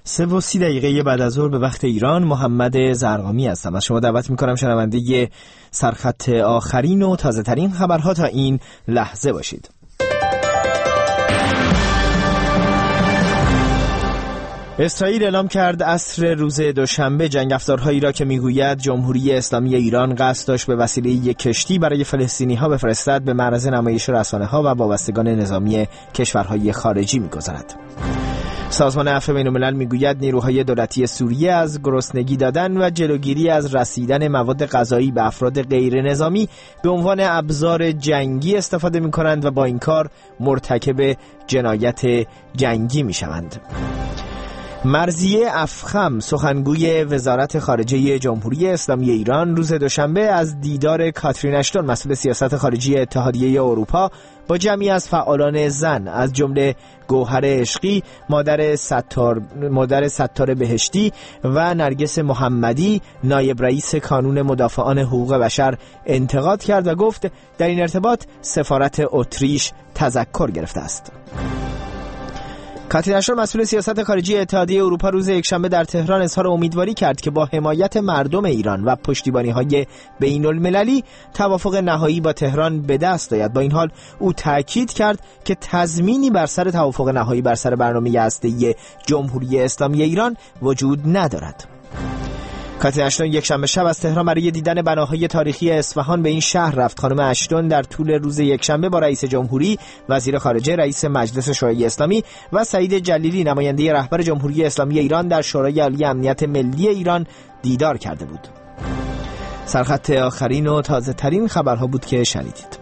3:30 بعد از ظهر به وقت ایران. محمد زرقامی هستم. از شما دعوت میکنم شنونده سرخط آخرین و تازه ترین خبرها تا این لحظه باشید. اسرائیل اعلام کرد عصر روز دوشنبه جنگ افزارهایی را که میگوید جمهوری اسلامی ایران قصد داشت به وسیله یک کشتی برای فلسطینی‌ها بفرستد به معرض نمایش رسانه‌ها و وابستگان نظامی کشورهای خارجی می‌گذارد. سازمان عفو بین‌الملل میگوید نیروهای دولتی سوریه از گرسنگی دادن و جلوگیری از رسیدن مواد غذایی به افراد غیر نظامی به عنوان ابزار جنگی استفاده می‌کنند و با این کار مرتکب جنایت جنگی می‌شوند. مرضیه افخم سخنگوی وزارت خارجه جمهوری اسلامی ایران روز دوشنبه از دیدار کاترین اشتون مسئول سیاست خارجی اتحادیه اروپا با جمعی از فعالان زن از جمله گوهر عشقی، مادر ستار بهشتی و نرگس محمدی نایب رئیس کانون مدافعان حقوق بشر انتقاد کرد و گفت در این ارتباط سفارت اتریش تذکر گرفته است. کاترین اشتون مسئول سیاست خارجی اتحادیه اروپا روز یکشنبه در تهران اظهار امیدواری کرد که با حمایت مردم ایران و پشتیبانی‌های بین‌المللی توافق نهایی با تهران به دست آید. با این حال او تاکید کرد که تضمینی بر سر توافق نهایی بر سر برنامه هسته‌ای جمهوری اسلامی ایران وجود ندارد. کاترین اشتون یکشنبه شب از تهران برای دیدن بناهای تاریخی اصفهان به این شهر رفت. خانم اشتون در طول روز یکشنبه با رئیس جمهوری، وزیر خارجه، رئیس مجلس شورای اسلامی و سعید جلیلی نماینده رهبر جمهوری اسلامی ایران در شورای عالی امنیت ملی ایران دیدار کرده بود. سرخط آخرین و تازه ترین خبرها بود که شنیدید.